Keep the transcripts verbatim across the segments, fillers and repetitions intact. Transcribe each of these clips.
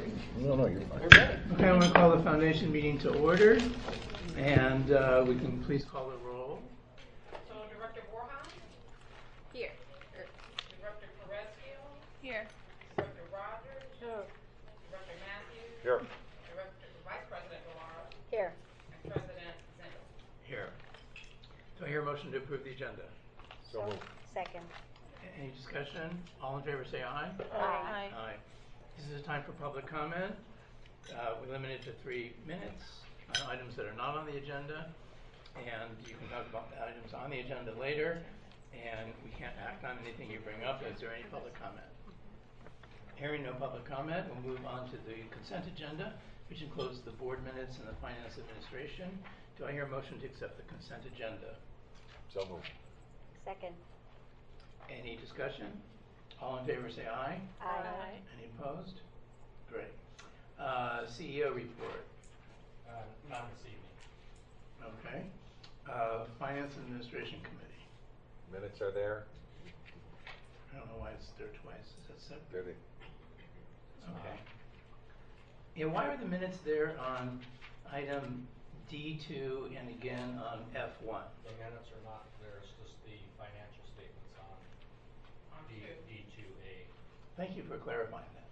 sorry. No, no, you're fine. Okay, I'm going to call the foundation meeting to order, and uh, we can please call the roll. So, Director Borja? Here. Director Carrasquillo? Here. Director Rogers? Here. Director Matthews? Here. Director, Vice President Guevara? Here. And President Zindel. Here. Do I hear a motion to approve the agenda? So moved. Second. Any discussion? All in favor say aye. Aye. Aye. This is a time for public comment. Uh, we limit it to three minutes on items that are not on the agenda, and you can talk about the items on the agenda later, and we can't act on anything you bring up. Is there any public comment? Hearing no public comment, we'll move on to the consent agenda, which includes the board minutes and the finance administration. Do I hear a motion to accept the consent agenda? So moved. Second. Any discussion? All in favor say aye. Aye. Any opposed? Great. Uh, C E O report. Uh, not this evening. Okay. Uh, Finance Administration Committee. Minutes are there. I don't know why it's there twice. Is that separate? There they. Okay. Yeah, why are the minutes there on item D two and again on F one? The minutes are not there, it's just the financial statements on On D, two. D two A. Thank you for clarifying that.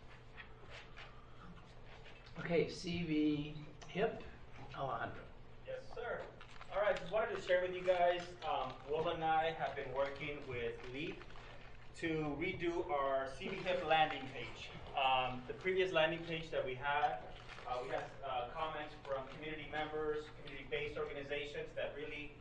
Okay, C V H I P, Alejandro. Yes, sir. All right, just wanted to share with you guys, um, Will and I have been working with Leap to redo our C V H I P landing page. Um, the previous landing page that we had, uh, we had uh, comments from community members, community-based organizations that really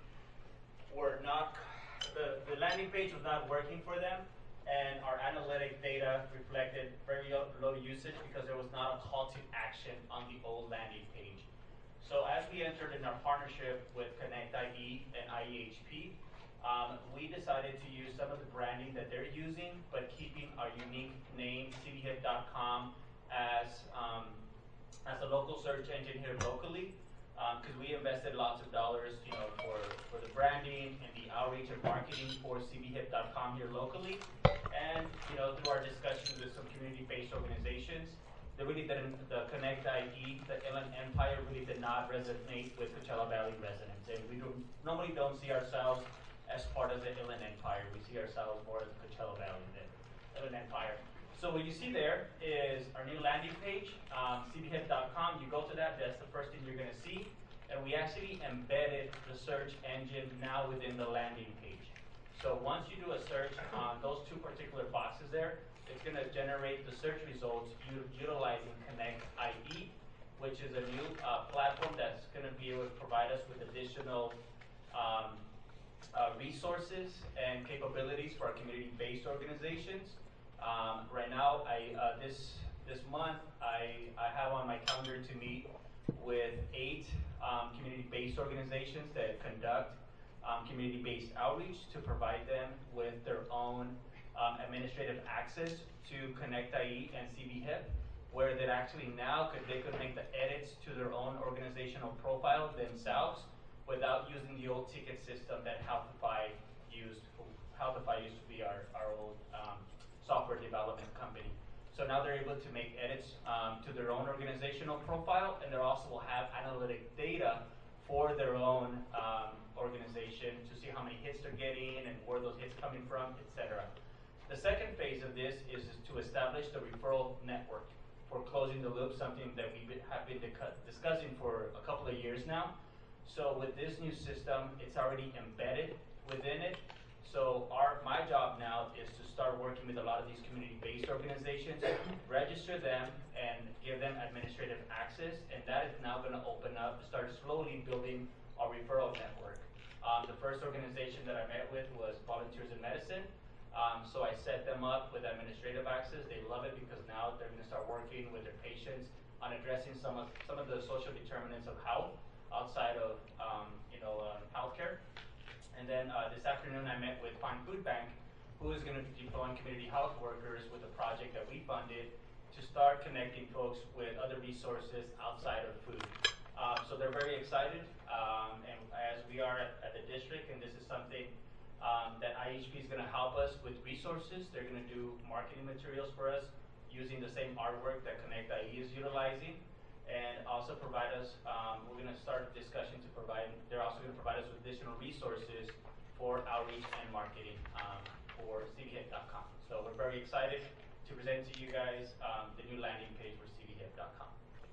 were not, the, the landing page was not working for them, and our analytic data reflected very low usage because there was not a call to action on the old landing page. So as we entered in our partnership with Connect I E and I E H P, um, we decided to use some of the branding that they're using, but keeping our unique name, C V H I P dot com, as um, as a local search engine here locally, because um, we invested lots of dollars, you know, for for the branding and the outreach and marketing for C V H I P dot com here locally, and you know, through our discussions with some community-based organizations. They really didn't, the Connect I E, the Inland Empire really did not resonate with Coachella Valley residents. And we don't, normally don't see ourselves as part of the Inland Empire. We see ourselves more as Coachella Valley than Inland Empire. So what you see there is our new landing page, um, C V H I P dot com. You go to that, that's the first thing you're gonna see. And we actually embedded the search engine now within the landing page. So once you do a search on those two particular boxes there, it's going to generate the search results utilizing Connect I E, which is a new uh, platform that's going to be able to provide us with additional um, uh, resources and capabilities for our community-based organizations. Um, right now, I uh, this this month, I, I have on my calendar to meet with eight um, community-based organizations that conduct um, community-based outreach to provide them with their own Um, administrative access to Connect I E and C V H I P, where they actually now could they could make the edits to their own organizational profile themselves without using the old ticket system that Healthify used. Healthify used to be our, our old um, software development company. So now they're able to make edits um, to their own organizational profile, and they also will have analytic data for their own um, organization to see how many hits they're getting and where those hits coming from, et cetera. The second phase of this is to establish the referral network for closing the loop, something that we have been discussing for a couple of years now. So with this new system, it's already embedded within it. So our my job now is to start working with a lot of these community-based organizations, register them, and give them administrative access. And that is now going to open up, start slowly building our referral network. Um, the first organization that I met with was Volunteers in Medicine. Um, so I set them up with administrative access. They love it because now they're going to start working with their patients on addressing some of some of the social determinants of health outside of um, you know uh, healthcare. And then uh, this afternoon I met with Fine Food Bank, who is going to be deploying community health workers with a project that we funded to start connecting folks with other resources outside of food. Um, so they're very excited, um, and as we are at, at the district, and this is something Um, that I H P is going to help us with resources. They're going to do marketing materials for us using the same artwork that Connect I E is utilizing, and also provide us, um, we're gonna start a discussion to provide, they're also gonna provide us with additional resources for outreach and marketing, um, for C V Hip dot com. So we're very excited to present to you guys, um, the new landing page for C V Hip dot com.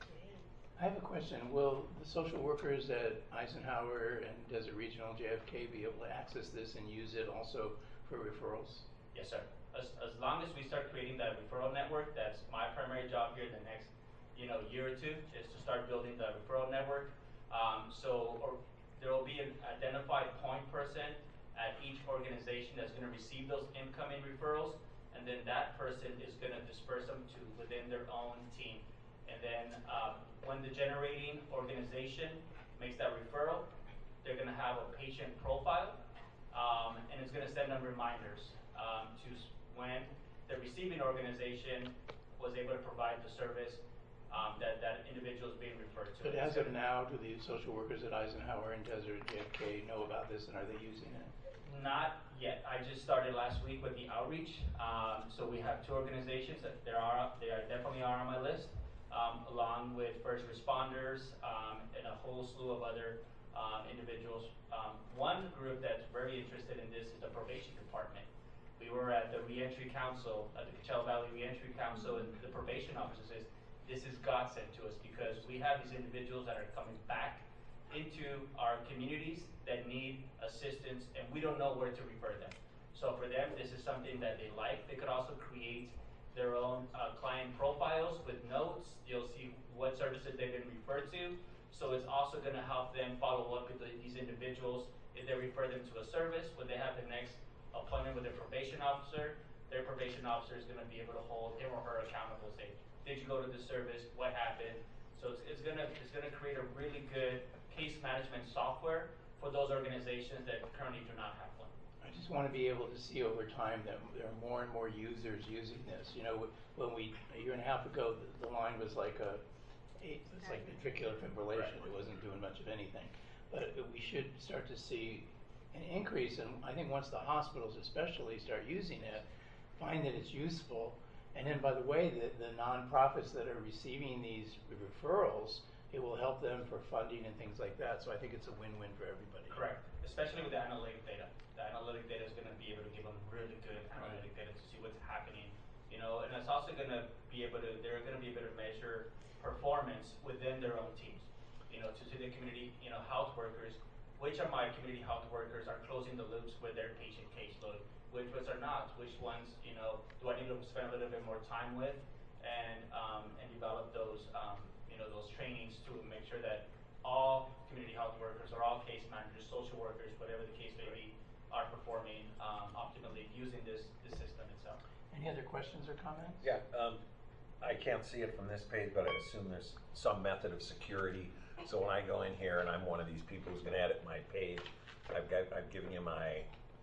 I have a question. Will the social workers at Eisenhower and Desert Regional J F K be able to access this and use it also for referrals? Yes, sir. As, as long as we start creating that referral network, that's my primary job here in the next, you know, year or two, is to start building the referral network. Um, so, or there will be an identified point person at each organization that's gonna receive those incoming referrals, and then that person is gonna disperse them to within their own team. And then, um, when the generating organization makes that referral, they're gonna have a patient profile, um, and it's gonna send them reminders, um, to s- when the receiving organization was able to provide the service, um, that that individual is being referred to. But as of now, do the social workers at Eisenhower and Desert J F K know about this and are they using it? Not yet. I just started last week with the outreach. Um, so we have two organizations that there are, they are definitely are on my list, um, along with first responders, um, and a whole slew of other, um, individuals. Um, one group that's very interested in this is the probation department. We were at the Reentry Council, at the Coachella Valley Reentry Council, and the probation officer says, this is godsend to us because we have these individuals that are coming back into our communities that need assistance and we don't know where to refer them. So for them, this is something that they like. They could also create their own uh, client profiles with notes. You'll see what services they've been referred to. So it's also gonna help them follow up with the, these individuals. If they refer them to a service, when they have the next appointment with their probation officer, their probation officer is gonna be able to hold him or her accountable, say, did you go to the service, what happened? So it's, it's gonna it's gonna create a really good case management software for those organizations that currently do not have one. I just want to be able to see over time that there are more and more users using this. You know, when we, a year and a half ago, the, the line was like a, eight, it's like ventricular fibrillation. It wasn't doing much of anything. But we should start to see an increase, and I think once the hospitals especially start using it, find that it's useful. And then, by the way, the, the nonprofits that are receiving these referrals, it will help them for funding and things like that. So I think it's a win-win for everybody. Correct, especially with the analytic data. The analytic data is gonna be able to give them really good analytic data to see what's happening, you know, and it's also gonna be able to, they're gonna be able to measure performance within their own teams. You know, to see the community, you know, health workers, which of my community health workers are closing the loops with their patient caseload, which ones are not, which ones, you know, do I need to spend a little bit more time with, and um, and develop those, um, you know, those trainings to make sure that all community health workers or all case managers, social workers, whatever the case may be, are performing um, optimally using this, this system itself. Any other questions or comments? Yeah, um, I can't see it from this page, but I assume there's some method of security. So when I go in here and I'm one of these people who's gonna edit my page, I've got, I've given you my,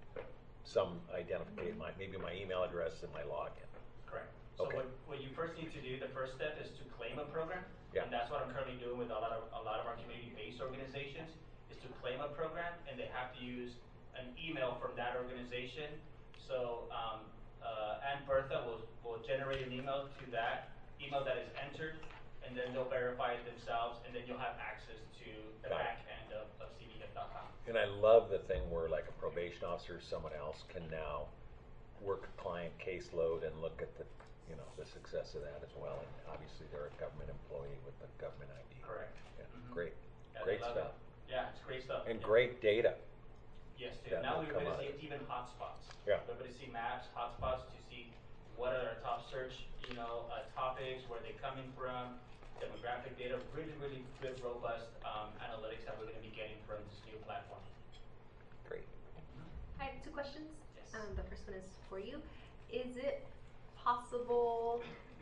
some identification, my, maybe my email address and my login. Correct. So Okay. what, what you first need to do, the first step is to claim a program. Yeah. And that's what I'm currently doing with a lot of, a lot of our community-based organizations, is to claim a program, and they have to use an email from that organization. So, um, uh, Ann Bertha will, will generate an email to that email that is entered, and then they'll verify it themselves, and then you'll have access to the Got it. back end of, of C V Hip dot com. And I love the thing where like a probation officer, someone else can now work a client caseload and look at the, you know, the success of that as well. And obviously they're a government employee with the government I D. Correct. Yeah, Mhm. great, Yeah, great they love stuff. it. Yeah, it's great stuff. And Yeah. great data. Yes, too. that Now will we're come going out to of see it. even hotspots. Yeah. We're going to see maps, hotspots to see what are our top search, you know, uh, topics, where they're coming from, demographic data, really, really good, robust um, analytics that we're going to be getting from this new platform. Great. I have two questions. Yes. Um, the first one is for you. Is it possible,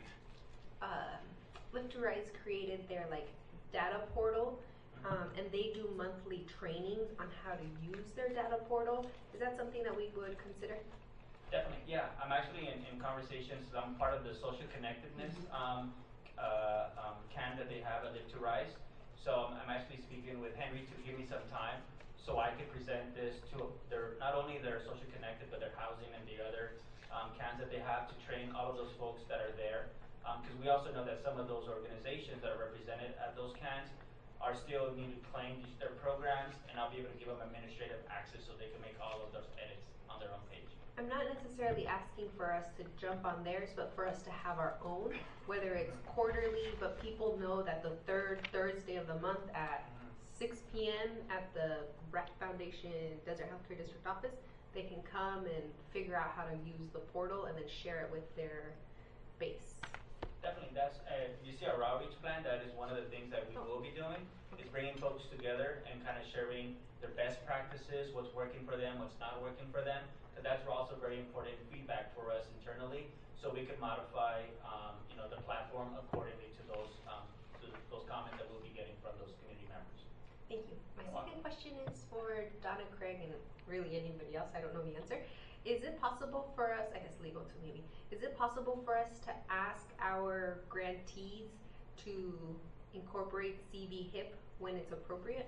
um, Lift to Rise created their like data portal, um, and they do monthly trainings on how to use their data portal. Is that something that we would consider? Definitely, yeah. I'm actually in, in conversations. I'm part of the social connectedness um, uh, um, can that they have at Live to Rise. So I'm, I'm actually speaking with Henry to give me some time so I can present this to their, not only their social connected, but their housing and the other um, cans that they have to train all of those folks that are there Because we also know that some of those organizations that are represented at those cans are still need to claim these- their programs, and I'll be able to give them administrative access so they can make all of those edits on their own page. I'm not necessarily asking for us to jump on theirs, but for us to have our own, whether it's quarterly, but people know that the third Thursday of the month at six p m at the Rec Foundation Desert Healthcare District office, they can come and figure out how to use the portal and then share it with their base. Definitely, that's, uh, you see our outreach plan, that is one of the things that we will be doing, is bringing folks together and kind of sharing their best practices, what's working for them, what's not working for them. Because that's also very important feedback for us internally, so we can modify, um, you know, the platform accordingly to those, um, to those comments that we'll be getting from those community members. Thank you. My You're second welcome. question is for Donna Craig and really anybody else, I don't know the answer. Is it possible for us, I guess legal too maybe, is it possible for us to ask our grantees to incorporate C V H I P when it's appropriate?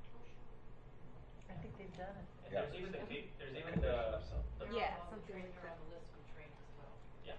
I think they've done it. And Yeah. there's even the, ca- there's even the, the, Yeah, They're on something trained- like they're that. on the list from trained as well. yeah.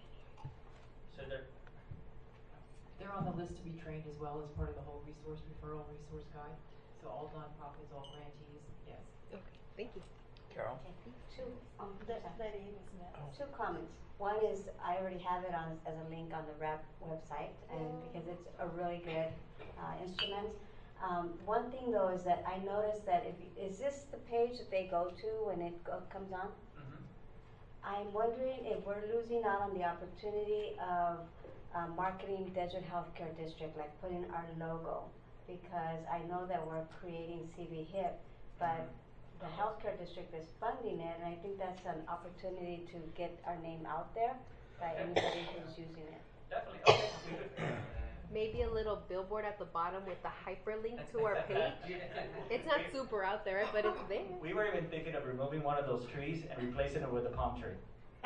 So they're, They're on the list to be trained as well as part of the whole resource referral resource guide. So all nonprofits, all grantees, yes. Okay, thank you. Carol? Two, um, That, that Amy's next. two comments. One is, I already have it on, as a link on the R A P website, and because it's a really good, uh, instrument. Um, one thing though is that I noticed that if, is this the page that they go to when it go, comes on? mhm. I'm wondering if we're losing out on the opportunity of, uh, marketing Desert Healthcare District, like putting our logo. Because I know that we're creating C V H I P, but the healthcare district is funding it, and I think that's an opportunity to get our name out there by anybody who's using it. Definitely, okay, we could. Maybe a little billboard at the bottom with the hyperlink to our page. It's not super out there, but it's there. We were even thinking of removing one of those trees and replacing it with a palm tree.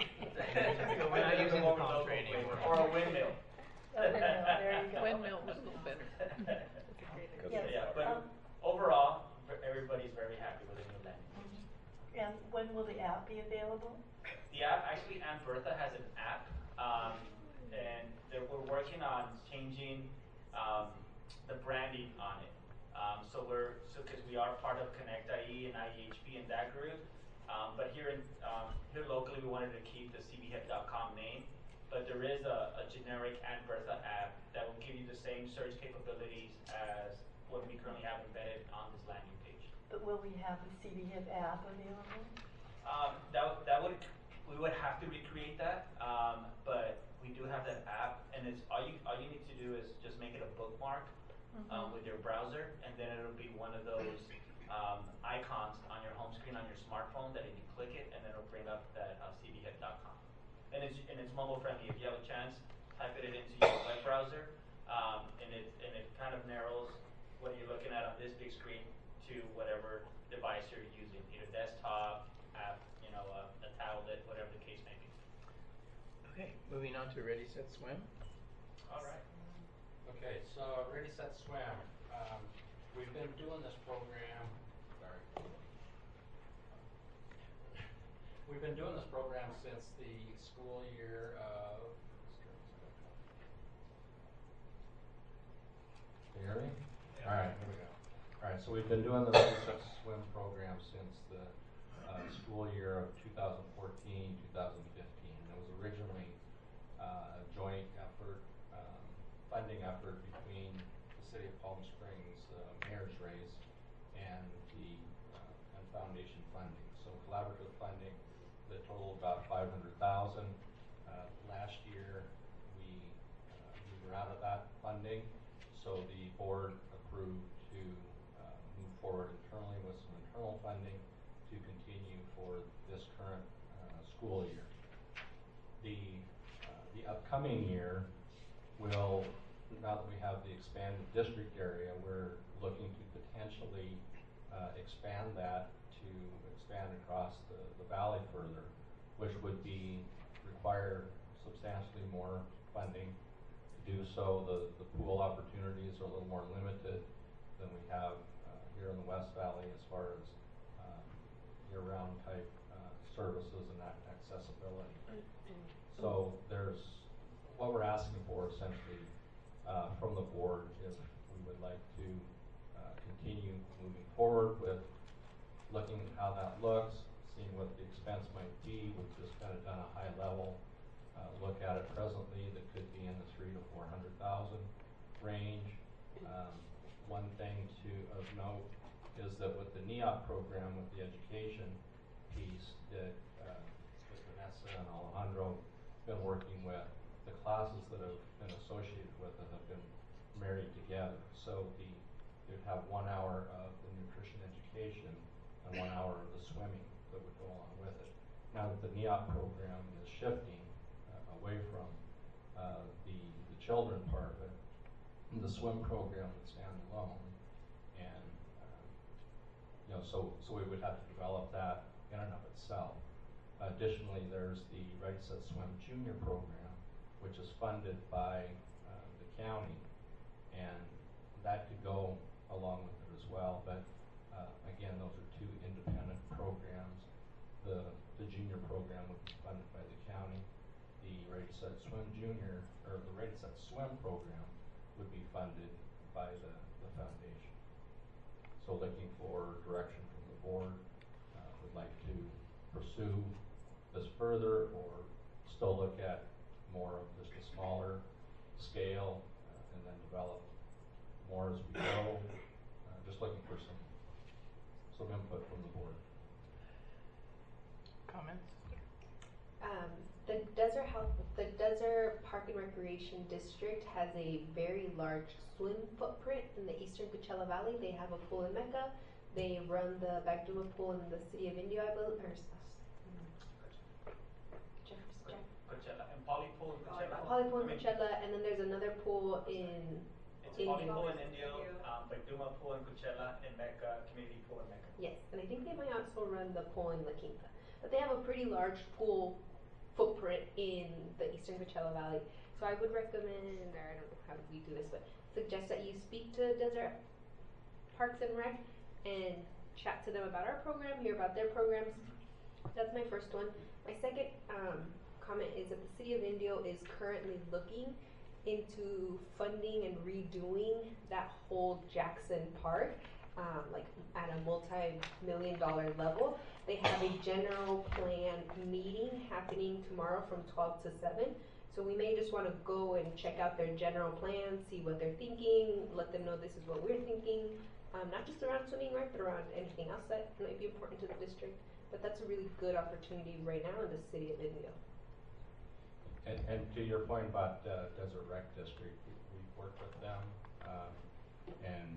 We're not using the palm tree anymore. Or a windmill. A windmill, there you go. Windmill was a little better. Yes, Yeah, but um, overall, v- everybody's very happy with the new landing page. And when will the app be available? The app, actually, Aunt Bertha has an app, um, and that we're working on changing, um, the branding on it. Um, so we're, so, cause we are part of Connect I E and I E H P in that group. Um, but here in, um, here locally, we wanted to keep the C V H I P dot com name, but there is a, a generic Aunt Bertha app that will give you the same search capabilities as what we currently have embedded on this landing page. But will we have the C V H I P app available? Um, that, w- that would, we would have to recreate that, um, but we do have that app, and it's, all you, all you need to do is just make it a bookmark, um, with your browser, and then it'll be one of those, um, icons on your home screen on your smartphone that if you click it, and then it'll bring up that, uh, C V H I P dot com. And it's, and it's mobile friendly, if you have a chance, type it into your web browser, um, and it, and it kind of narrows what you're looking at on this big screen to whatever device you're using, either desktop, app, you know, uh, a tablet, whatever the case may be. Okay, moving on to Ready, Set, Swim. All right. Okay, so Ready, Set, Swim. Um, we've been doing this program, sorry. We've been doing this program since the school year of. Can you hear me? All right, here we go. All right, so we've been doing the Ready, Set, Swim program since the uh, school year of two thousand fourteen, two thousand fifteen. It was originally uh, a joint effort, um, funding effort between the city of Palm Springs uh, mayor's race and the uh, and foundation funding. So collaborative funding that totaled about five hundred thousand. Uh, last year, we uh, we were out of that funding, so the board approved to uh, move forward internally with some internal funding to continue for this current uh, school year. The uh, the upcoming year will, now that we have the expanded district area, we're looking to potentially uh, expand that to expand across the, the valley further, which would be require substantially more funding. To do so, the, the pool opportunities are a little more limited than we have uh, here in the West Valley as far as um, year-round type uh, services and that accessibility. So there's what we're asking for essentially uh, from the board, if we would like to uh, continue moving forward with looking at how that looks, seeing what the expense might be. We've just kind of done a high level uh, look at it presently that could be in the three to four hundred thousand range. Um, one thing to of note is that with the N E O P program, with the education piece that uh, that Vanessa and Alejandro have been working with, the classes that have been associated with it have been married together. So the you'd have one hour of the nutrition education and one hour of the swimming that would go along with it. Now that the N E O P program is shifting uh, away from uh, the, the children part of it, the swim program would stand alone, and uh, you know, so so we would have to develop that in and of itself. Additionally, there's the Ready Set Swim Junior program, which is funded by uh, the county, and that could go along with it as well. But uh, again, those are two independent programs. The the junior program would be funded by the county. The Ready Set Swim Junior, or the Ready Set Swim program, would be funded by the, the foundation. So looking for direction from the board, uh, would like to pursue this further or still look at more of just a smaller scale uh, and then develop more as we go. Uh, just looking for some some input from the board. Comments? Um, the Desert Health, the Desert Park and Recreation District has a very large swim footprint in the eastern Coachella Valley. They have a pool in Mecca. They run the Bagduma pool in the city of Indio, I believe. Or, uh, Jeff, Jeff, Coachella, and Poly Pool in Coachella. Poly Pool in I mean, Coachella, and then there's another pool in It's Indio. Poly Pool in Indio, um, Bagduma Pool in Coachella, and Mecca, Community Pool in Mecca. Yes, and I think they might also run the pool in La Quinta. But they have a pretty large pool footprint in the eastern Coachella Valley. So I would recommend, or I don't know how we do this, but suggest that you speak to Desert Parks and Rec and chat to them about our program, hear about their programs. That's my first one. My second um, comment is that the city of Indio is currently looking into funding and redoing that whole Jackson Park, um, like at a multi-million dollar level. They have a general plan meeting happening tomorrow from twelve to seven. So we may just want to go and check out their general plan, see what they're thinking, let them know this is what we're thinking, um, not just around swimming, right, but around anything else that might be important to the district. But that's a really good opportunity right now in the city of Indio. And, and to your point about uh, Desert Rec District, we, we've worked with them, um, and,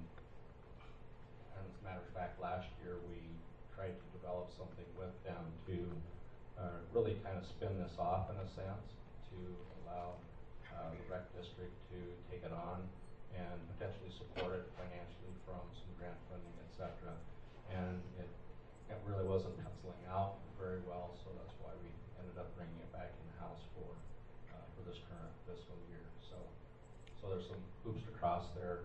and as a matter of fact, last year we tried to develop something with them to uh, really kind of spin this off in a sense, to allow uh, the rec district to take it on and potentially support it financially from some grant funding, et cetera. And it, it really wasn't penciling out very well, so that's why we ended up bringing it back in-house for uh, for this current fiscal year. So, so there's some hoops to cross there.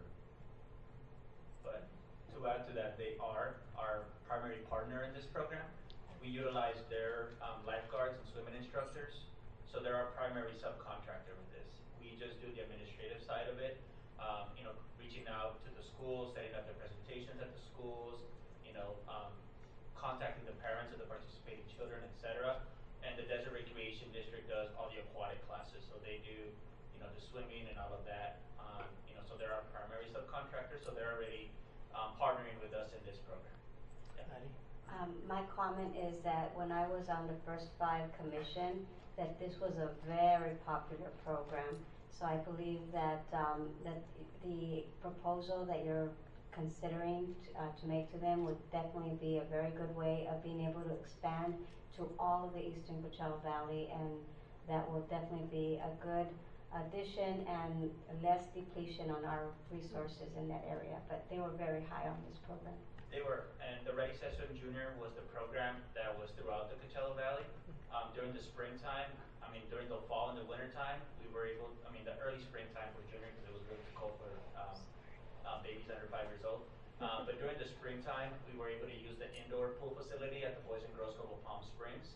But to add to that, they are our primary partner in this program. We utilize their um, lifeguards and swimming instructors, so they're our primary subcontractor with this. We just do the administrative side of it, um, you know, reaching out to the schools, setting up their presentations at the schools, you know, um, contacting the parents of the participating children, et cetera. And the Desert Recreation District does all the aquatic classes, so they do, you know, the swimming and all of that. Um, you know, so they're our primary subcontractor, so they're already um, partnering with us in this program. Yeah. Patty? Um, my comment is that when I was on the first five commission, that this was a very popular program. So I believe that um, that the proposal that you're considering to, uh, to make to them would definitely be a very good way of being able to expand to all of the eastern Coachella Valley, and that will definitely be a good addition and less depletion on our resources in that area. But they were very high on this program. They were, and the Ready Set Swim Junior was the program that was throughout the Coachella Valley. Um, during the springtime, I mean, during the fall and the winter time, we were able, I mean, the early springtime for junior, because it was really cold for um, um, babies under five years old. Um, but during the springtime, we were able to use the indoor pool facility at the Boys and Girls Club of Palm Springs.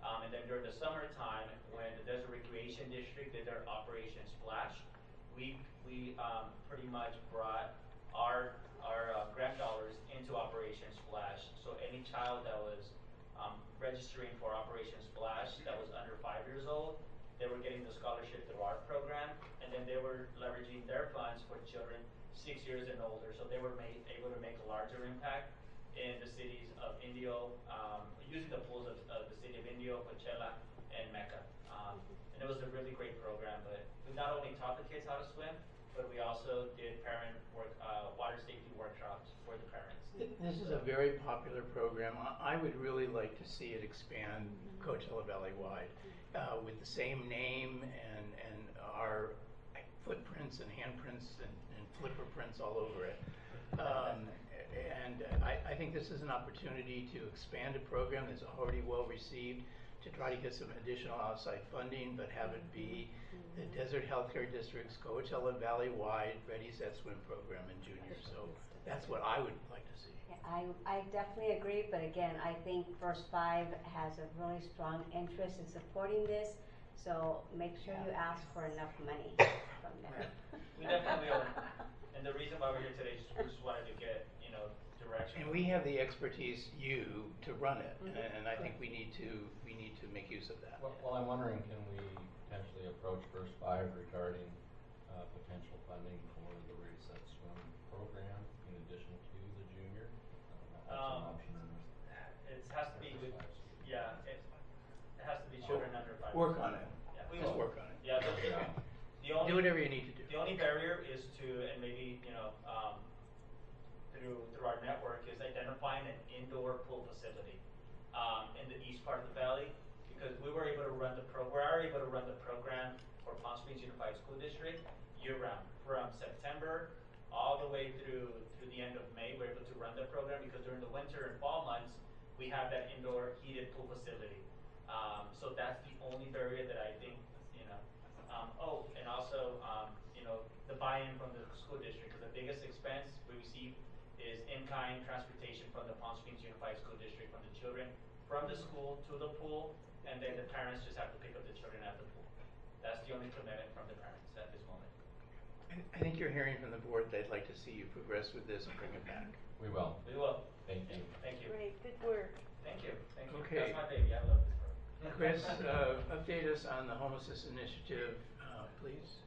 Um, and then during the summertime, when the Desert Recreation District did their Operation Splash, we, we um, pretty much brought our, our uh, grant dollars into Operation Splash. So any child that was um, registering for Operation Splash that was under five years old, they were getting the scholarship through our program, and then they were leveraging their funds for children six years and older. So they were made, able to make a larger impact in the cities of Indio, um, using the pools of, of the city of Indio, Coachella, and Mecca. Um, and it was a really great program, but we not only taught the kids how to swim, but we also did parent work, uh, water safety workshops for the parents. Th- This is a very popular program. I, I would really like to see it expand Coachella Valley wide, uh, with the same name and, and our footprints and handprints and, and flipper prints all over it. Um, and I, I think this is an opportunity to expand a program that's already well received, to try to get some additional outside funding, but have it be the Desert Healthcare District's Coachella Valley wide Ready Set Swim program in juniors. So that's what I would like to see. Yeah, I, I definitely agree, but again, I think First Five has a really strong interest in supporting this, so make sure you ask for enough money from them. We definitely will. And the reason why we're here today is we just wanted to get, you know, direction. And we have the expertise, you, to run it, Mhm. and, and I think we need to we need to make use of that. Well, well, I'm wondering, can we potentially approach First Five regarding uh, potential funding for the Ready Set Swim program in addition to the junior? I don't know if that's Um, an option or not. It has to be with, yeah, it, it has to be children under five. Work on it. Yeah, we Just will. work on it. Yeah, the, Yeah. the only. Do whatever you need to do. The only barrier is to, and maybe, you know, um, through, through our network, is identifying an indoor pool facility, um, in the east part of the valley, because we were able to run the pro, we are able to run the program for Palm Springs Unified School District year-round, from September all the way through, through the end of May. We're able to run the program because during the winter and fall months, we have that indoor heated pool facility. Um, so that's the only barrier that I think, you know, um, oh, and also, um, you know, the buy-in from the school district, because the biggest expense we receive is in-kind transportation from the Palm Springs Unified School District, from the children from the school to the pool, and then the parents just have to pick up the children at the pool. That's the only commitment from the parents at this moment. I, I think you're hearing from the board they'd like to see you progress with this and bring it back. We will. We will. Thank you. Thank you. Great, good work. Thank you. Thank you. Okay. That's my baby. I love this program. Chris, uh, update us on the homelessness initiative, uh, please.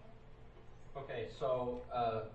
Okay, so uh,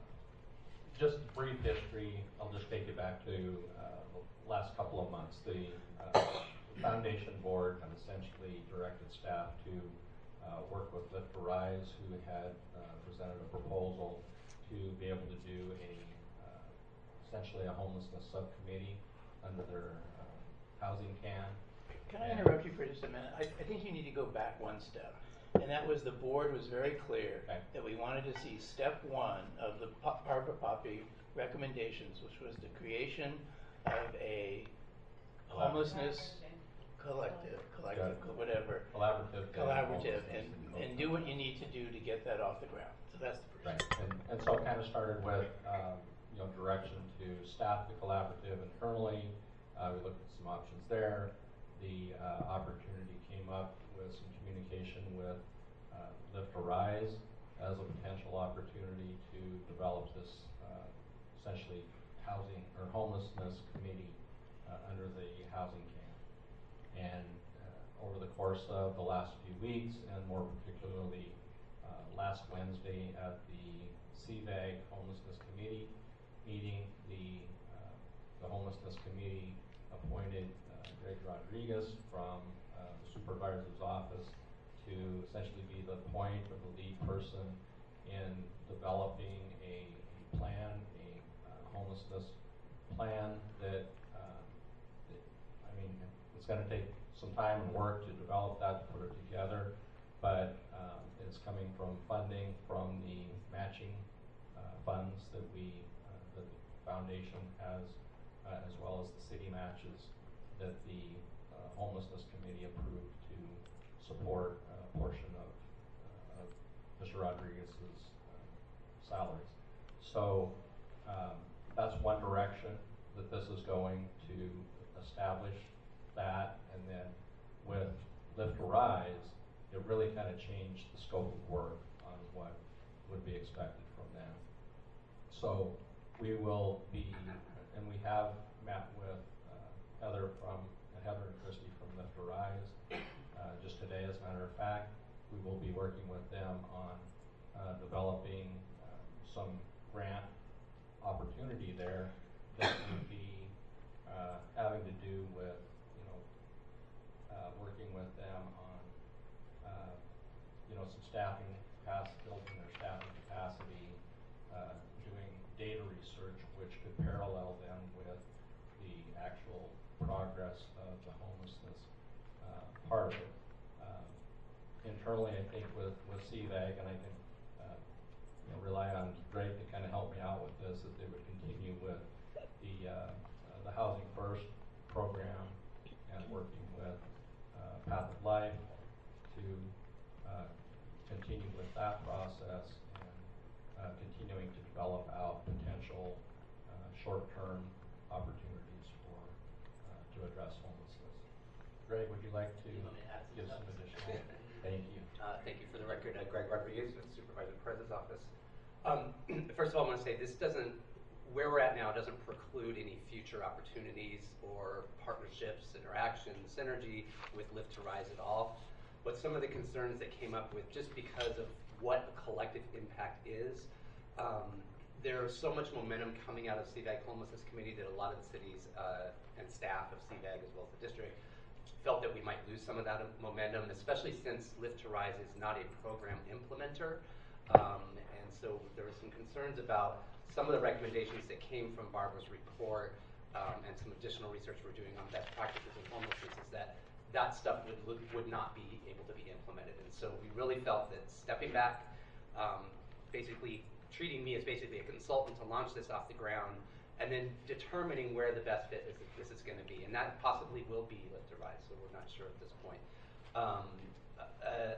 just brief history. I'll just take you back to uh, the last couple of months. The uh, foundation board had essentially directed staff to uh, work with Lift to Rise, who had uh, presented a proposal to be able to do a uh, essentially a homelessness subcommittee under their uh, housing can. Can I interrupt you for just a minute? I, I think you need to go back one step. And that was the board was very clear Okay. that we wanted to see step one of the Pa- Barbara Poppy recommendations, which was the creation of a homelessness collective, collective, Yeah. whatever, Collaborative. uh, collaborative, and, homelessness and do what you need to do to get that off the ground. So that's the first. Right, and, and so it kind of started with, um, you know, direction to staff the collaborative internally. Uh, we looked at some options there. The uh, opportunity came up with some communication with uh, Lift to Rise as a potential opportunity to develop this uh, essentially housing or homelessness committee uh, under the housing can. And uh, over the course of the last few weeks, and more particularly uh, last Wednesday at the C V A G Homelessness Committee meeting, the, uh, the Homelessness Committee appointed uh, Greg Rodriguez from uh, the supervisor's office to essentially be the point or the lead person in developing a, a plan, a uh, homelessness plan that, uh, that, I mean, it's going to take some time and work to develop that, to put it together, but um, it's coming from funding from the matching uh, funds that we, uh, that the foundation has, uh, as well as the city matches that the uh, homelessness committee approved to support a portion of, uh, of Mister Rodriguez's uh, salaries. So um, that's one direction that this is going, to establish that, and then with Lift to Rise, it really kind of changed the scope of work on what would be expected from them. So we will be, and we have met with uh, Heather from, uh, Heather and Christy from Lift to Rise uh, just today, as a matter of fact. We will be working with them on uh, developing uh, some grant opportunity there that would be uh, having to do with, you know, uh, working with them on, uh, you know, some staffing capacity, building their staffing capacity, uh, doing data research, which could parallel them with the actual progress of the homelessness uh, part of it. Um, internally, I think with, with C VAG, and I can uh, you know, rely on Greg to kind of help me out with this, that they would continue with the, uh, uh, the Housing First program and working with uh, Path of Life to uh, continue with that process and uh, continuing to develop out potential uh, short-term opportunities for uh, to address homelessness. Greg, would you like to You want me to add some give stuff? some additional? Thank you. Uh, thank you for the record, uh, Greg Rodriguez with Supervisor Perez's office. Um, first of all, I want to say this doesn't, where we're at now doesn't preclude any future opportunities or partnerships, interactions, synergy with Lift to Rise at all. But some of the concerns that came up with, just because of what a collective impact is, um, there's so much momentum coming out of C VAG Homelessness Committee that a lot of the cities uh, and staff of C VAG, as well as the district, felt that we might lose some of that momentum, especially since Lift to Rise is not a program implementer. Um, and so there were some concerns about some of the recommendations that came from Barbara's report um, and some additional research we're doing on best practices in homelessness is that that stuff would, would, would not be able to be implemented. And so we really felt that stepping back, um, basically treating me as basically a consultant to launch this off the ground, and then determining where the best fit is, this is going to be. And that possibly will be Lift to Rise, so we're not sure at this point. Um, uh,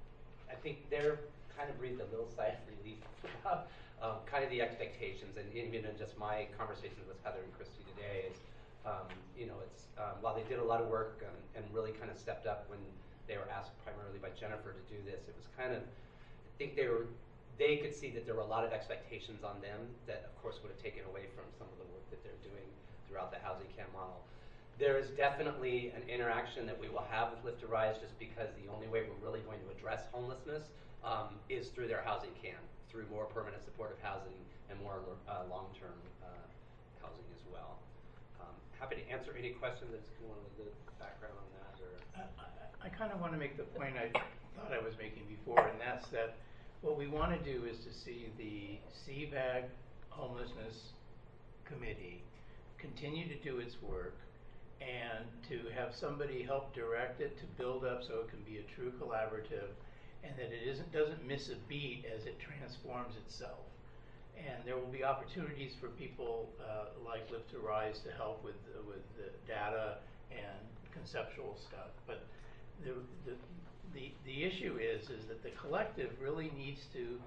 I think they're kind of breathed a little sigh of relief about um, kind of the expectations, and even in just my conversations with Heather and Christy today is, um, you know, it's, um, while they did a lot of work and, and really kind of stepped up when they were asked primarily by Jennifer to do this, it was kind of, I think they were, they could see that there were a lot of expectations on them that, of course, would have taken away from some of the work that they're doing throughout the Housing Can model. There is definitely an interaction that we will have with Lift to Rise, just because the only way we're really going to address homelessness um, is through their Housing Can, through more permanent supportive housing and more uh, long-term uh, housing as well. Um, happy to answer any questions. I just kind of want a little background on that. Or I, I kind of want to make the point I thought I was making before, and that's that what we want to do is to see the C VAG Homelessness Committee continue to do its work and to have somebody help direct it to build up so it can be a true collaborative, and that it isn't doesn't miss a beat as it transforms itself. And there will be opportunities for people uh, like Lift to Rise to help with uh, with the data and conceptual stuff. But the, the the the issue is is that the collective really needs to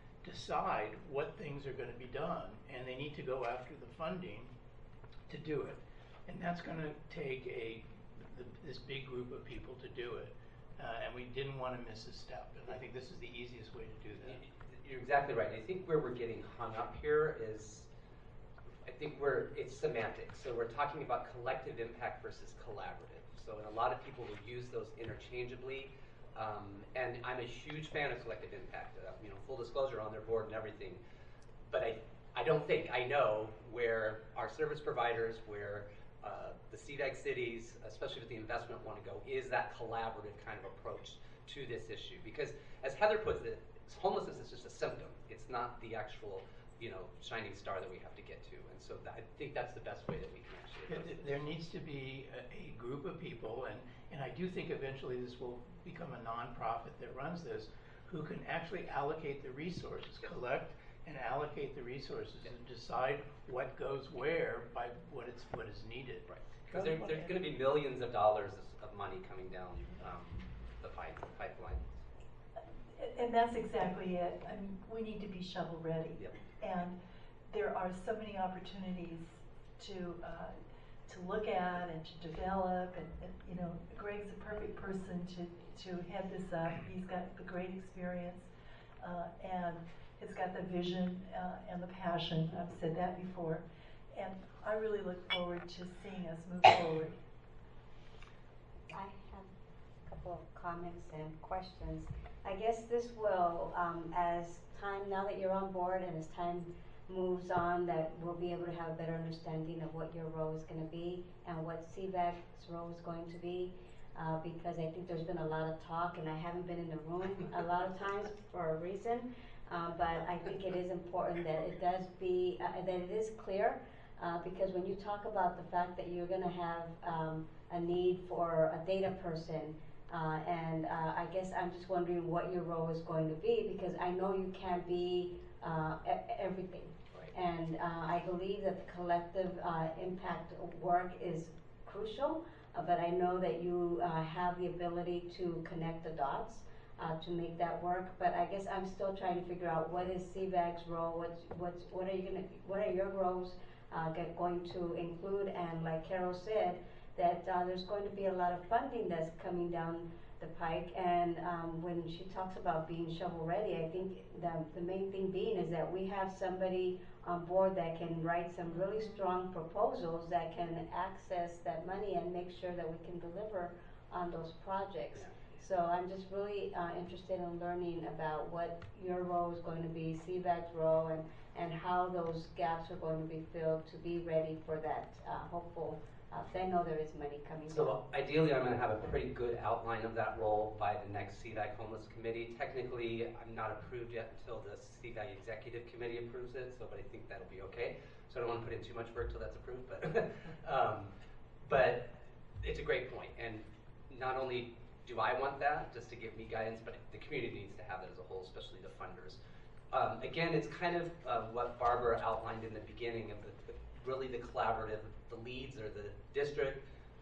decide what things are going to be done, and they need to go after the funding to do it. And that's going to take a the, this big group of people to do it. Uh, and we didn't want to miss a step. And I think this is the easiest way to do that. you're exactly right. I think where we're getting hung up here is, I think we're, it's semantics. So we're talking about collective impact versus collaborative. So and a lot of people will use those interchangeably. Um, and I'm a huge fan of collective impact. Uh, you know, full disclosure, on their board and everything. But I, I don't think I know where our service providers, where uh, the C VAG cities, especially with the investment, want to go, is that collaborative kind of approach to this issue. Because as Heather puts it, homelessness is just a symptom. It's not the actual, you know, shining star that we have to get to. And so that, I think that's the best way that we can actually address it. There needs to be a, a group of people, and, and I do think eventually this will become a nonprofit that runs this, who can actually allocate the resources, collect and allocate the resources, yeah. and decide what goes where by what it's what is needed. Right. Because there, there's going to be millions of dollars of money coming down um, the pipe, pipeline. And that's exactly it. I mean, we need to be shovel ready. Yep. And there are so many opportunities to uh, to look at and to develop, and, and, you know, Greg's the perfect person to, to head this up. He's got the great experience, uh, and has got the vision, uh, and the passion. I've said that before. And I really look forward to seeing us move forward. I have a couple of comments and questions. I guess this will, um, as time, now that you're on board and as time moves on, that we'll be able to have a better understanding of what your role is going to be and what C VAC's role is going to be. Uh, because I think there's been a lot of talk, and I haven't been in the room a lot of times for a reason. Uh, but I think it is important that it does be, uh, that it is clear. Uh, because when you talk about the fact that you're going to have um, a need for a data person, uh, and uh, I guess I'm just wondering what your role is going to be, because I know you can't be uh, e- everything. Right. And uh, I believe that the collective uh, impact work is crucial, uh, but I know that you uh, have the ability to connect the dots uh, to make that work. But I guess I'm still trying to figure out what is C VAC's role, what's, what's, what are you gonna, what are your roles Uh, get, going to include, and like Carol said, that uh, there's going to be a lot of funding that's coming down the pike, and um, when she talks about being shovel ready, I think the, the main thing being is that we have somebody on board that can write some really strong proposals that can access that money and make sure that we can deliver on those projects. Yeah. So I'm just really uh, interested in learning about what your role is going to be, C VAC's role, and and how those gaps are going to be filled to be ready for that uh, hopeful, uh, I know there is money coming down. So ideally, I'm going to have a pretty good outline of that role by the next C VAC Homeless Committee. Technically, I'm not approved yet until the C VAC Executive Committee approves it, so but I think that'll be okay. So I don't want to put in too much work till that's approved, but um, but it's a great point. And not only do I want that just to give me guidance, but the community needs to have that as a whole, especially the funders. Um, again, it's kind of uh, what Barbara outlined in the beginning of the, the really the collaborative, the leads are the district,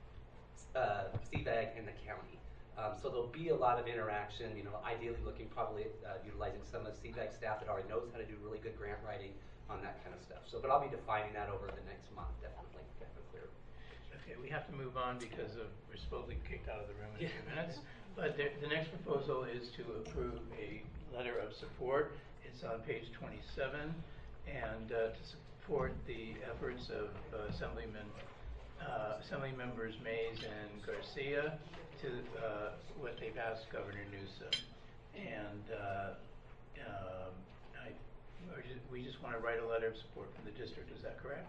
uh, C VAC, and the county. Um, so there'll be a lot of interaction, you know, ideally looking probably at uh, utilizing some of C VAC staff that already knows how to do really good grant writing on that kind of stuff. So, but I'll be defining that over the next month, definitely, to have a clear picture. Okay, we have to move on because of, we're supposedly kicked out of the room in a few minutes. But the, the next proposal is to approve a letter of support. It's on page twenty-seven, and uh, to support the efforts of uh, Assemblyman, uh, Assembly members Mays and Garcia to uh, what they've asked Governor Newsom. And uh, um, I, or just, we just want to write a letter of support from the district, is that correct?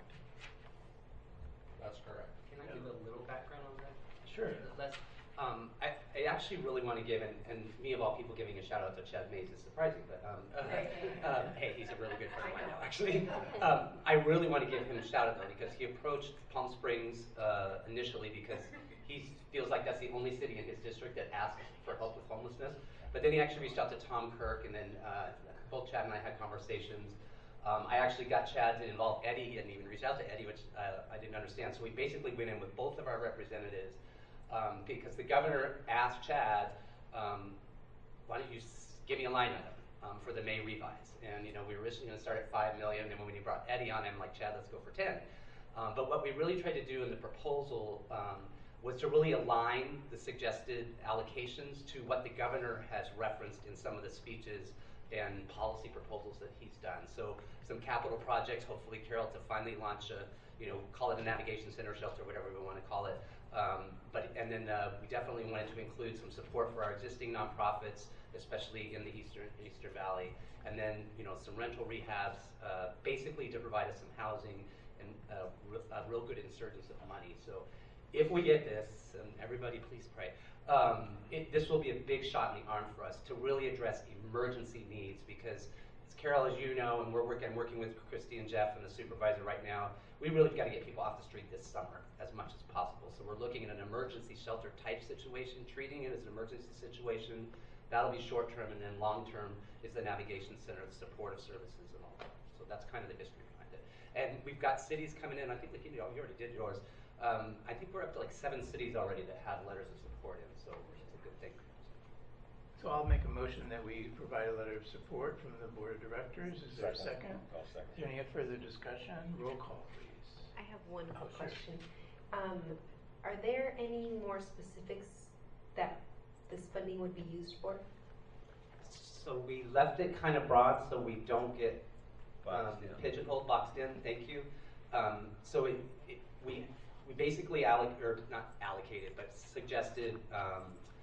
That's correct. Can I give a little background on that? Sure. Let's, um, I, I actually really want to give, and, and me of all people giving a shout out to Chad Mays is surprising, but um, uh, hey, he's a really good friend of mine now, actually. Um, I really want to give him a shout out though, because he approached Palm Springs uh, initially because he feels like that's the only city in his district that asks for help with homelessness. But then he actually reached out to Tom Kirk, and then uh, both Chad and I had conversations. Um, I actually got Chad to involve Eddie. He hadn't even reached out to Eddie, which uh, I didn't understand. So we basically went in with both of our representatives um, because the governor asked Chad, um, why don't you s- give me a line item um, for the May revise? And you know, we were originally going to start at five million, and when we brought Eddie on, I'm like, Chad, let's go for ten. Um, but what we really tried to do in the proposal um, was to really align the suggested allocations to what the governor has referenced in some of the speeches and policy proposals that he's done. So some capital projects, hopefully, Carol, to finally launch a, you know, call it a navigation center, shelter, whatever we want to call it. Um, but and then uh, we definitely wanted to include some support for our existing nonprofits, especially in the Eastern Eastern Valley, and then you know some rental rehabs, uh, basically to provide us some housing and uh, re- a real good insurgence of money. So if we get this, and everybody please pray, um, it, this will be a big shot in the arm for us to really address emergency needs because, as Carol, as you know, and we're working, I'm working with Christy and Jeff and the supervisor right now, we really got to get people off the street this summer as much as possible. So we're looking at an emergency shelter type situation, treating it as an emergency situation. That'll be short term, and then long term is the navigation center, the supportive services and all that. So that's kind of the history behind it. And we've got cities coming in, I think like, you know, you already did yours. Um, I think we're up to like seven cities already that have letters of support in, so it's a good thing. So I'll make a motion that we provide a letter of support from the Board of Directors. Is there a second? I'll second. Is there any further discussion? Roll call, please. I have one Oh, quick sure. question. Um, are there any more specifics that this funding would be used for? So we left it kind of broad so we don't get um, Boxed in. pigeonholed, boxed in, thank you. Um, so it, it, we, we basically alloc, or not allocated, but suggested, um,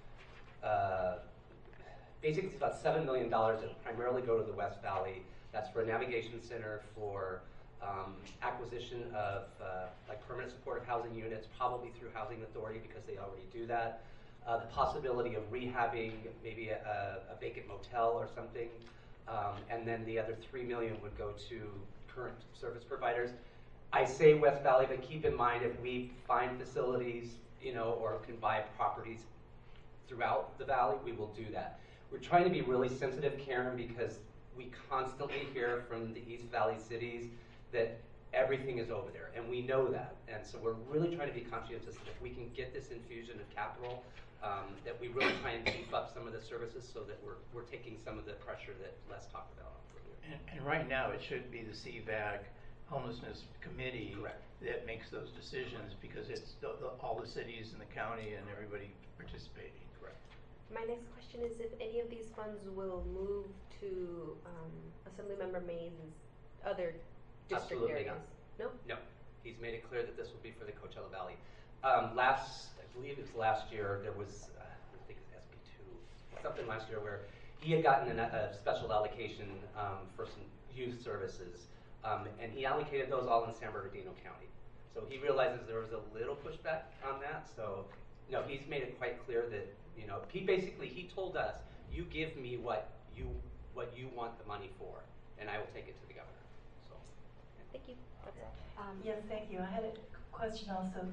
uh, basically it's about seven million dollars that primarily go to the West Valley. That's for a navigation center, for um, acquisition of uh, like permanent supportive housing units, probably through Housing Authority because they already do that. Uh, the possibility of rehabbing maybe a, a vacant motel or something. Um, and then the other three million would go to current service providers. I say West Valley, but keep in mind if we find facilities, you know, or can buy properties throughout the valley, we will do that. We're trying to be really sensitive, Karen, because we constantly hear from the East Valley cities that everything is over there, and we know that. And so we're really trying to be conscientious that if we can get this infusion of capital, um, that we really try and beef up some of the services so that we're, we're taking some of the pressure that Les talked about earlier. And, and right now, it should be the C VAG Homelessness Committee Correct. that makes those decisions because it's the, the, all the cities in the county and everybody participating. Correct. My next question is if any of these funds will move to um, Assemblymember Mays' other district Absolutely areas? not. No? No, he's made it clear that this will be for the Coachella Valley. Um, last, I believe it was last year, there was, uh, I think it's S B two, something last year where he had gotten an, a special allocation um, for some youth services, um, and he allocated those all in San Bernardino County. So he realizes there was a little pushback on that, so no, he's made it quite clear that, you know, he basically, he told us, you give me what you, what you want the money for, and I will take it to the governor, so. Thank you. That's all. Um, Yes, thank you. I had a question also.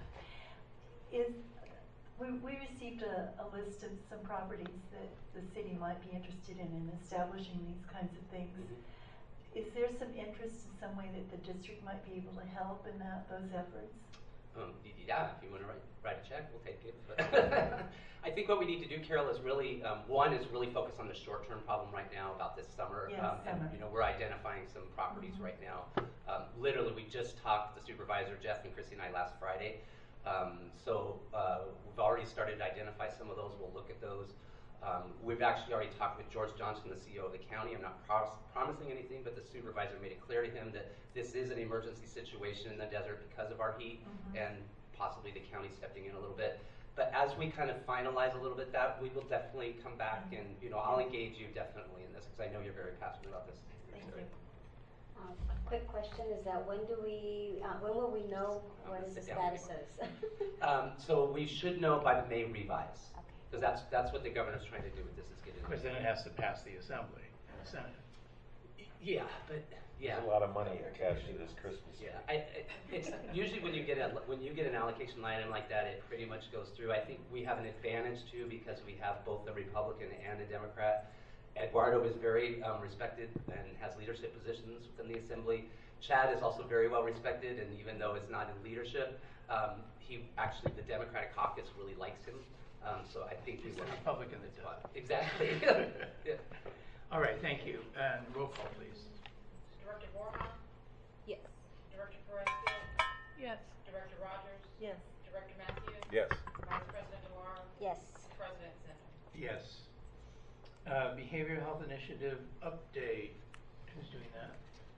Is, we, we received a, a list of some properties that the city might be interested in in establishing these kinds of things. Mhm. Is there some interest in some way that the district might be able to help in that, those efforts? Um, y- yeah, if you want to write, write a check, we'll take it. But I think what we need to do, Carol, is really, um, one is really focus on the short-term problem right now about this summer. Yes, um, summer. And, you know, we're identifying some properties Mhm. right now. Um, literally, we just talked, the supervisor, Jeff and Chrissy and I, last Friday. Um, so uh, we've already started to identify some of those. We'll look at those. Um, we've actually already talked with George Johnson, the C E O of the county. I'm not pros- promising anything, but the supervisor made it clear to him that this is an emergency situation in the desert because of our heat Mhm. and possibly the county stepping in a little bit. But as we kind of finalize a little bit that, we will definitely come back and, you know, I'll engage you definitely in this because I know you're very passionate about this. Thank you. Um, a quick question is that when do we, uh, when will we know what is the Sit down. status is? Um, so we should know by the May revise. Okay. Because that's, that's what the governor's trying to do with this is get it. Of course, then it has to pass the assembly, and the Senate. Yeah, but, yeah. There's a lot of money attached to this Christmas. Yeah, I, I, it's usually when you get a, when you get an allocation line item like that, it pretty much goes through. I think we have an advantage too because we have both a Republican and a Democrat. Eduardo is very um, respected and has leadership positions within the assembly. Chad is also very well respected, and even though it's not in leadership, um, he actually the Democratic caucus really likes him. Um, so I think He's we the will- Republican that does. Exactly. Yeah. All right, thank you. And roll call, please. Director Borma, Yes. Director Perez-Hill, Yes. Director Rogers, Yes. Director Matthews, Yes. Vice President DeLauro, Yes. President Simmons. Yes. Uh, Behavioral Health Initiative update. Who's doing that?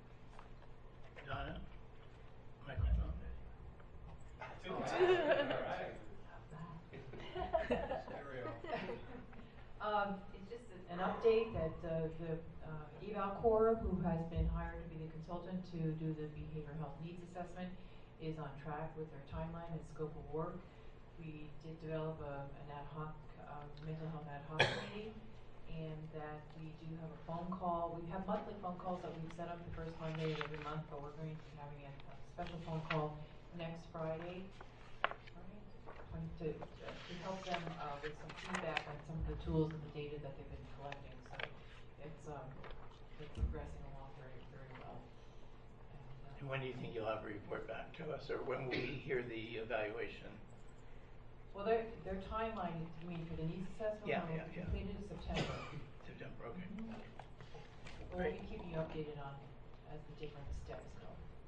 Donna? Microphone. Um, it's just an update that uh, the uh, eval corps, who has been hired to be the consultant to do the behavioral health needs assessment, is on track with their timeline and scope of work. We did develop a, an ad hoc, uh, mental health ad hoc committee, and that we do have a phone call. We have monthly phone calls that we've set up the first Monday of every month, but we're going to be having a, a special phone call next Friday. To, to help them uh, with some feedback on some of the tools and the data that they've been collecting. So it's um, it's progressing along very, very well. And, uh, And when do you think you'll have a report back to us, or when will we hear the evaluation? well, their their timeline, I mean, for the needs assessment, Yeah, will yeah, be yeah. completed in September. September, okay. We'll Great. be keeping you updated on as the different steps go.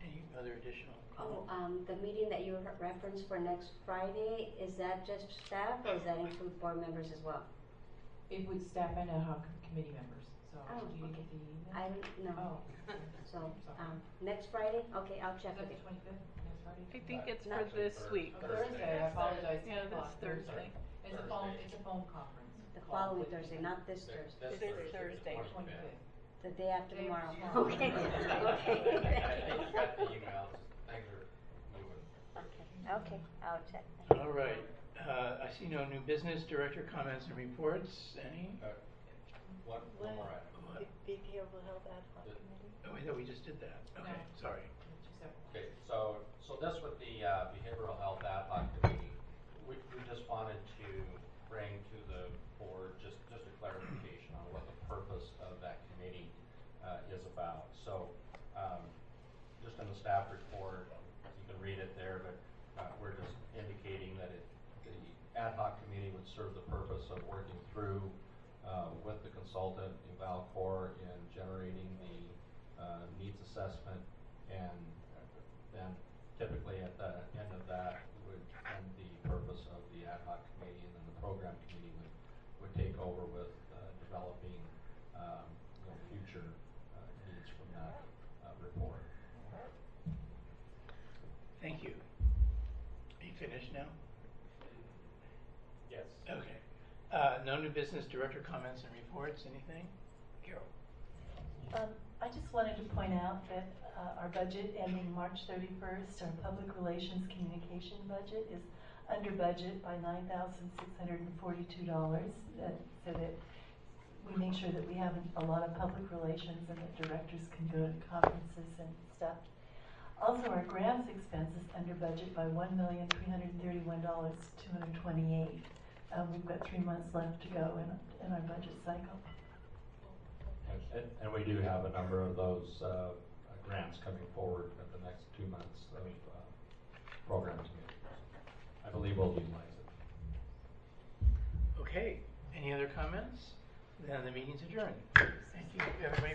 Any other additional Oh, comments? um, the meeting that you re- referenced for next Friday, is that just staff or does that include board members as well? It would staff and ad hoc committee members, so Oh, do you okay. get the email? I don't know. Oh. So, Sorry. um, next Friday? Okay, I'll Is check that with the you. twenty-fifth, next Friday? I think it's No. for this week. Oh, Thursday, I apologize. Yeah, ten this o'clock, Thursday. It's a phone, it's a phone conference. The call following with- Thursday, not this Thursday. This Thursday. Twenty-fifth. The day after Day tomorrow. after tomorrow. Okay, I think you okay. got the emails, things are moving. Okay, okay, I'll check. All right, uh, I see no new business, director comments and reports, any? Uh, One, one more item. What? Behavioral health ad hoc The- committee. Oh, I thought we just did that, okay, No. sorry. Two separate. Okay, so, so this with the uh, behavioral health ad hoc committee, we, we just wanted to bring to the board just, just a clarification on what the purpose of that committee uh, is about. So, um, just in the staff report, you can read it there, but uh, we're just indicating that it, the ad hoc committee would serve the purpose of working through uh, with the consultant, Evalcor, in generating the uh, needs assessment, and then typically at the end of that would end the purpose of the ad hoc committee, and then the program committee would, would take over with uh, developing um, you know, future uh, needs from that uh, report. Thank you. Are you finished now? Yes. Okay. Uh, no new business, director comments and reports, anything? Carol? Um, I just wanted to point out that uh, our budget ending March thirty-first, our public relations communication budget is under budget by nine thousand six hundred forty-two dollars, uh, so that we make sure that we have a lot of public relations and that directors can go to conferences and stuff. Also, our grants expense is under budget by one million three hundred thirty-one dollars two hundred twenty-eight. Um, we've got three months left to go in, in our budget cycle. And, and, and we do have a number of those uh, grants coming forward at the next two months of uh, program committee. I believe we'll utilize it. Okay, any other comments? Then the meeting's adjourned. Thank you, everybody.